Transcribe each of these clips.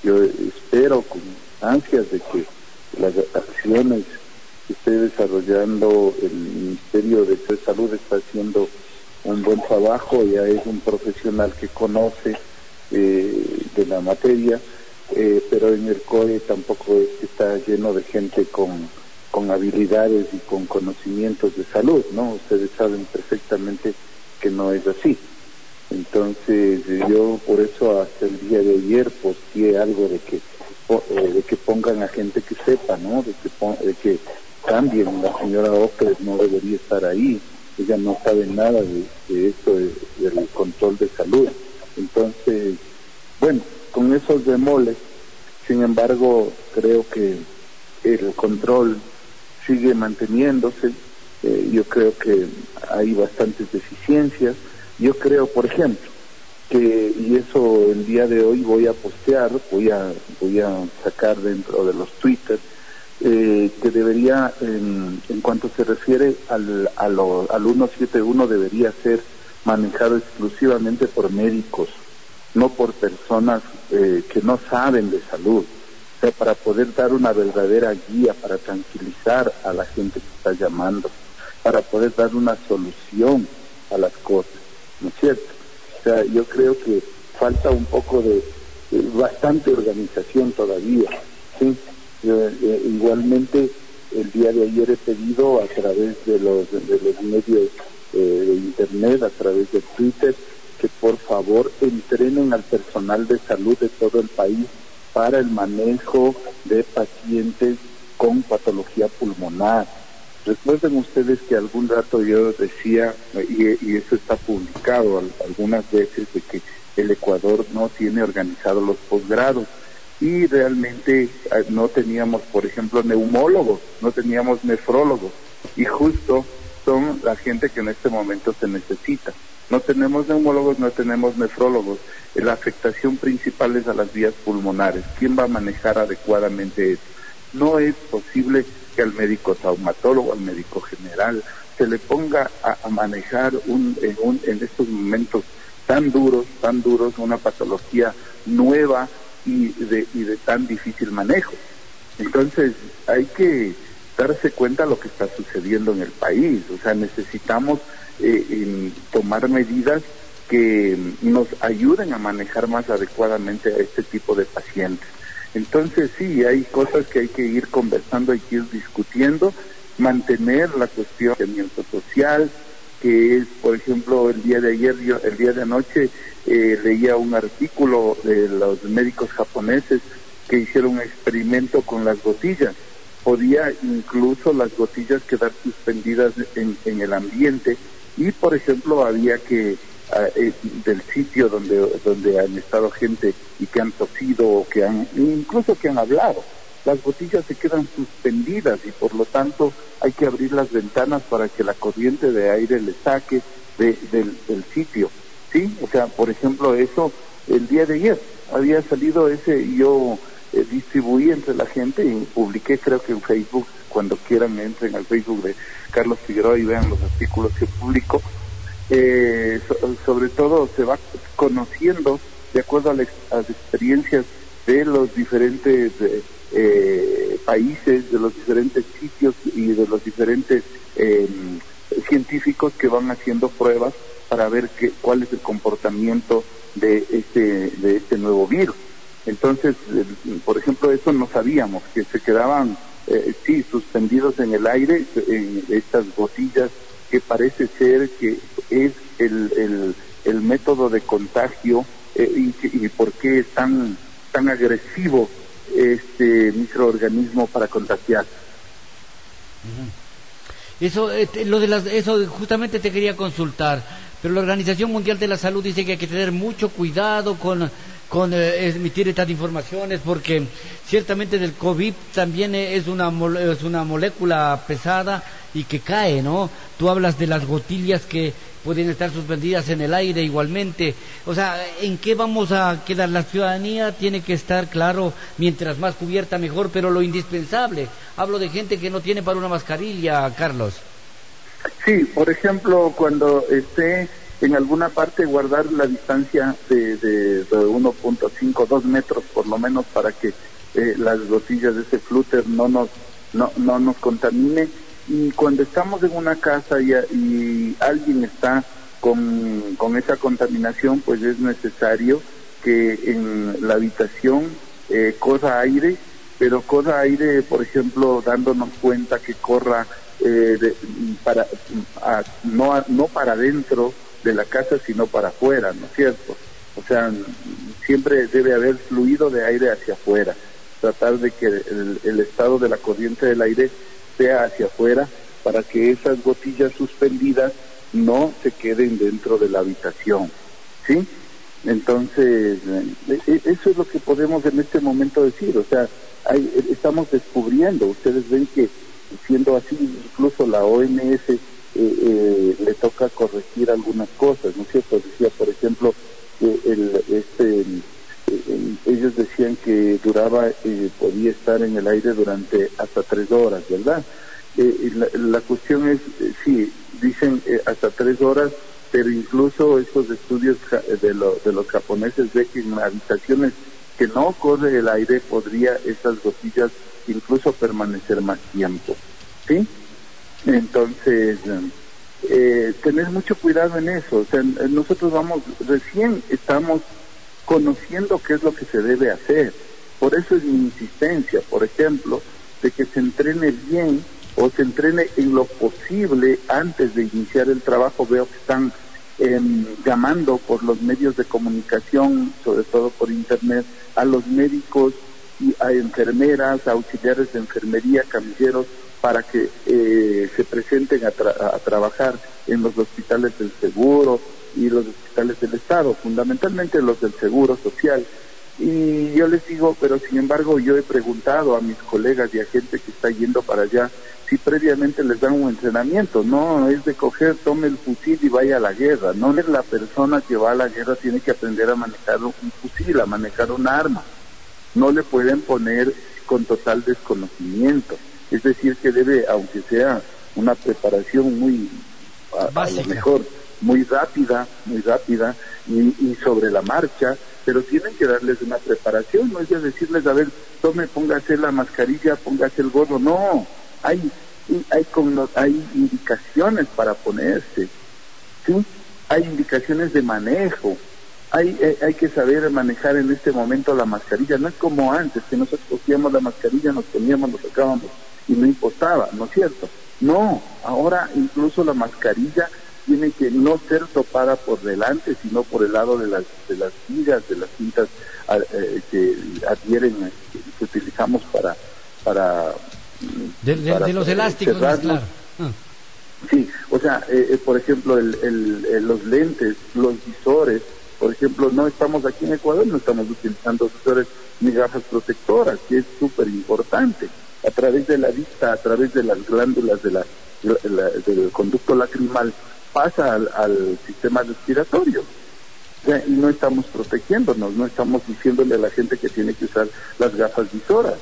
yo espero con ansias de que las acciones que esté desarrollando el Ministerio de Salud está haciendo un buen trabajo, ya es un profesional que conoce de la materia, pero en el COE tampoco es que está lleno de gente con habilidades y con conocimientos de salud, ¿no? Ustedes saben perfectamente que no es así. Entonces yo por eso hasta el día de ayer posteé algo de que pongan a gente que sepa, ¿no? De que cambien. La señora Ocres no debería estar ahí, ella no sabe nada de esto del control de salud. Entonces, bueno, con esos bemoles, sin embargo, creo que el control sigue manteniéndose. Yo creo que hay bastantes deficiencias. Yo creo, por ejemplo, y eso el día de hoy voy a postear, voy a sacar dentro de los Twitter, que debería, en cuanto se refiere al 171, debería ser manejado exclusivamente por médicos, no por personas que no saben de salud. O sea, para poder dar una verdadera guía, para tranquilizar a la gente que está llamando, para poder dar una solución a las cosas, ¿no es cierto? O sea, yo creo que falta un poco de bastante organización todavía, ¿sí? Igualmente, el día de ayer he pedido a través de los medios de internet, a través de Twitter, que por favor entrenen al personal de salud de todo el país para el manejo de pacientes con patología pulmonar. Recuerden ustedes que algún rato yo decía, y eso está publicado algunas veces, de que el Ecuador no tiene organizados los posgrados, y realmente no teníamos, por ejemplo, neumólogos, no teníamos nefrólogos, y justo son la gente que en este momento se necesita. No tenemos neumólogos, no tenemos nefrólogos. La afectación principal es a las vías pulmonares. ¿Quién va a manejar adecuadamente eso? No es posible que al médico traumatólogo, al médico general, se le ponga a manejar en estos momentos tan duros, una patología nueva y de tan difícil manejo. Entonces hay que darse cuenta de lo que está sucediendo en el país. O sea, necesitamos tomar medidas que nos ayuden a manejar más adecuadamente a este tipo de pacientes. Entonces sí, hay cosas que hay que ir conversando, hay que ir discutiendo, mantener la cuestión del movimiento social, que es, por ejemplo, el día de anoche leía un artículo de los médicos japoneses que hicieron un experimento con las gotillas. Podía incluso las gotillas quedar suspendidas en el ambiente, y por ejemplo había que del sitio donde han estado gente y que han tosido o incluso que han hablado, las gotillas se quedan suspendidas y por lo tanto hay que abrir las ventanas para que la corriente de aire le saque del sitio, ¿sí? O sea, por ejemplo, eso el día de ayer había salido y yo distribuí entre la gente y publiqué, creo que en Facebook. Cuando quieran entren al Facebook de Carlos Figueroa y vean los artículos que publico. Sobre todo se va conociendo de acuerdo a las experiencias de los diferentes países, de los diferentes sitios y de los diferentes científicos que van haciendo pruebas para ver cuál es el comportamiento de este nuevo virus. Entonces, por ejemplo, eso no sabíamos, que se quedaban suspendidos en el aire, en estas gotillas, que parece ser que es el método de contagio y por qué es tan agresivo este microorganismo para contagiar. Eso, eso justamente te quería consultar, pero la Organización Mundial de la Salud dice que hay que tener mucho cuidado con emitir estas informaciones, porque ciertamente del COVID también es una molécula pesada y que cae, ¿no? Tú hablas de las gotillas que pueden estar suspendidas en el aire igualmente. O sea, ¿en qué vamos a quedar? La ciudadanía tiene que estar, claro, mientras más cubierta mejor, pero lo indispensable. Hablo de gente que no tiene para una mascarilla, Carlos. Sí, por ejemplo, cuando esté en alguna parte guardar la distancia de 1.5, 2 metros por lo menos, para que las gotillas de ese flúter no nos contamine. Y cuando estamos en una casa y alguien está con esa contaminación, pues es necesario que en la habitación corra aire, pero corra aire, por ejemplo, dándonos cuenta que corra no para dentro de la casa, sino para afuera, ¿no es cierto? O sea, siempre debe haber fluido de aire hacia afuera, tratar de que el estado de la corriente del aire sea hacia afuera, para que esas gotillas suspendidas no se queden dentro de la habitación, ¿sí? Entonces, eso es lo que podemos en este momento decir. O sea, estamos descubriendo, ustedes ven que siendo así, incluso la OMS le toca corregir algunas cosas, ¿no es cierto? Decía, por ejemplo, que ellos decían que podía estar en el aire durante hasta 3 horas, ¿verdad? La cuestión es, sí, dicen hasta 3 horas, pero incluso estos estudios de los japoneses ven que en habitaciones que no corre el aire podría esas gotillas incluso permanecer más tiempo, ¿sí? Entonces, tener mucho cuidado en eso. O sea, nosotros recién estamos conociendo qué es lo que se debe hacer. Por eso es mi insistencia, por ejemplo, de que se entrene bien, o se entrene en lo posible antes de iniciar el trabajo. Veo que están llamando por los medios de comunicación, sobre todo por internet, a los médicos y a enfermeras, a auxiliares de enfermería, camilleros, para que se presenten a trabajar en los hospitales del seguro y los hospitales del Estado, fundamentalmente los del Seguro Social. Y yo les digo, pero sin embargo yo he preguntado a mis colegas y a gente que está yendo para allá si previamente les dan un entrenamiento. No es de coger, tome el fusil y vaya a la guerra. No es la persona que va a la guerra tiene que aprender a manejar un fusil, a manejar un arma. No le pueden poner con total desconocimiento. Es decir, que debe, aunque sea una preparación muy, a lo mejor, muy rápida y sobre la marcha, pero tienen que darles una preparación. No es de decirles, a ver, póngase la mascarilla, póngase el gorro. No, hay indicaciones para ponerse, ¿sí? Hay indicaciones de manejo. Hay que saber manejar en este momento la mascarilla. No es como antes, que nosotros cogíamos la mascarilla, nos poníamos, nos sacábamos y no importaba, ¿no es cierto? No, ahora incluso la mascarilla tiene que no ser topada por delante, sino por el lado de las vigas, de las cintas que adhieren, que utilizamos para los elásticos, claro. Sí, o sea, por ejemplo, los lentes, los visores, por ejemplo, no estamos aquí en Ecuador, no estamos utilizando visores ni gafas protectoras, que es súper importante. A través de la vista, a través de las glándulas del conducto lacrimal, pasa al sistema respiratorio. O sea, y no estamos protegiéndonos, no estamos diciéndole a la gente que tiene que usar las gafas visoras,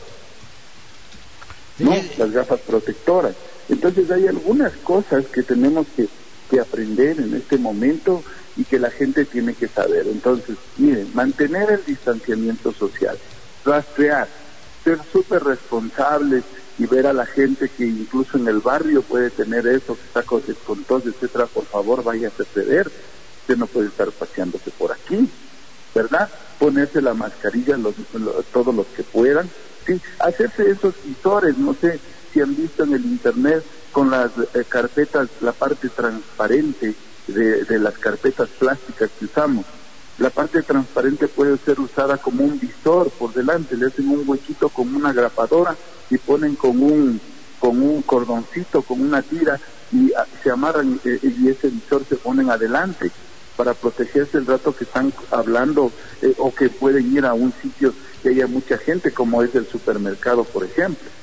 ¿no? Las gafas protectoras. Entonces hay algunas cosas que tenemos que aprender en este momento y que la gente tiene que saber. Entonces, miren, mantener el distanciamiento social, rastrear, ser súper responsables y ver a la gente que incluso en el barrio puede tener eso, que está con tos, etcétera. Por favor, váyase a ceder. Usted no puede estar paseándose por aquí, ¿verdad? Ponerse la mascarilla todos los que puedan, sí, hacerse esos visores. No sé si han visto en el internet con las carpetas, la parte transparente de las carpetas plásticas que usamos. La parte transparente puede ser usada como un visor por delante, le hacen un huequito con una grapadora y ponen con un cordoncito, con una tira, y se amarran y ese visor se ponen adelante para protegerse el rato que están hablando, o que pueden ir a un sitio que haya mucha gente, como es el supermercado, por ejemplo.